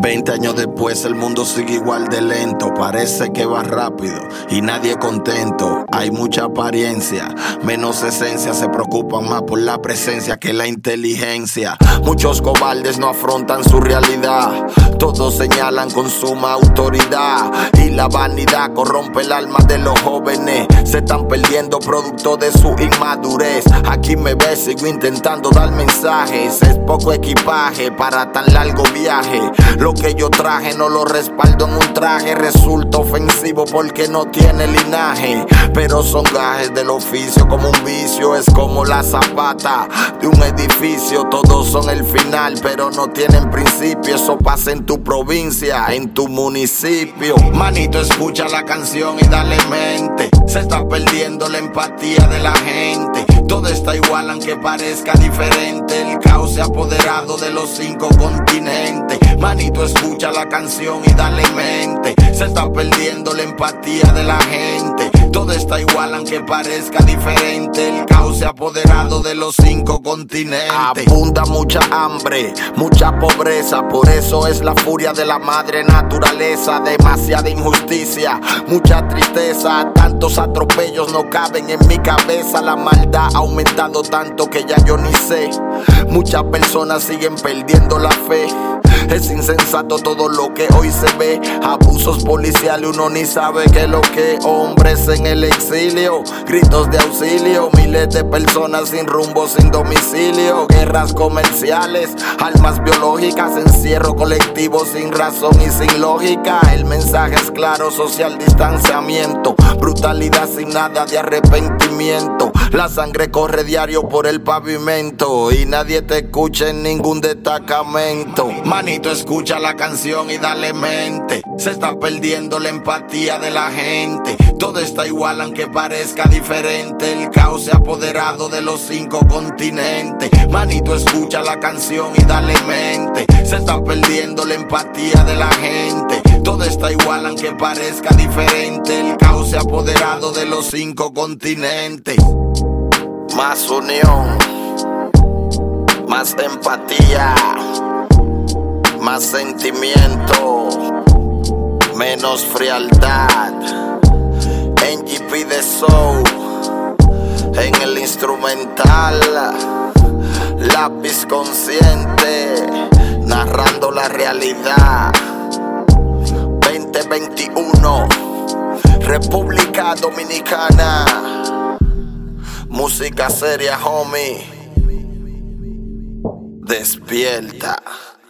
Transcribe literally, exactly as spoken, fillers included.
Veinte años después el mundo sigue igual de lento. Parece que va rápido y nadie contento. Hay mucha apariencia, menos esencia. Se preocupan más por la presencia que la inteligencia. Muchos cobardes no afrontan su realidad. Todos señalan con suma autoridad. Y la vanidad corrompe el alma de los jóvenes. Se están perdiendo producto de su inmadurez. Aquí me ves, sigo intentando dar mensajes. Es poco equipaje para tan largo viaje. Lo que yo traje no lo respaldo en un traje. Resulta ofensivo porque no tiene linaje. Pero son gajes del oficio como un vicio. Es como la zapata de un edificio. Todos son el final pero no tienen principio. Eso pasa en tu provincia, en tu municipio. Manito, escucha la canción y dale mente. Se está perdiendo la empatía de la gente. Todo está igual aunque parezca diferente. El caos se ha apoderado de los cinco continentes. Manito, escucha la canción y dale mente. Se está perdiendo la empatía de la gente. Todo está igual aunque parezca diferente. El caos se ha apoderado de los cinco continentes. Abunda mucha hambre, mucha pobreza. Por eso es la furia de la madre naturaleza. Demasiada injusticia, mucha tristeza. Tantos atropellos no caben en mi cabeza. La maldad ha aumentado tanto que ya yo ni sé. Muchas personas siguen perdiendo la fe. Es insensato todo lo que hoy se ve. Abusos policiales, uno ni sabe qué es lo que. Hombres en el exilio, gritos de auxilio. Miles de personas sin rumbo, sin domicilio. Guerras comerciales, armas biológicas. Encierro colectivo sin razón y sin lógica. El mensaje es claro, social distanciamiento. Brutalidad sin nada de arrepentimiento. La sangre corre diario por el pavimento y nadie te escucha en ningún destacamento. Manito, escucha la canción y dale mente. Se está perdiendo la empatía de la gente. Todo está igual aunque parezca diferente. El caos se ha apoderado de los cinco continentes. Manito, escucha la canción y dale mente. Se está perdiendo la empatía de la gente. Todo está igual aunque parezca diferente. El caos se ha apoderado de los cinco continentes. Más unión, más empatía, más sentimiento, menos frialdad. N G P The Soul en el instrumental, lápiz consciente, narrando la realidad. veinte veintiuno, República Dominicana. Música seria, homie. Despierta.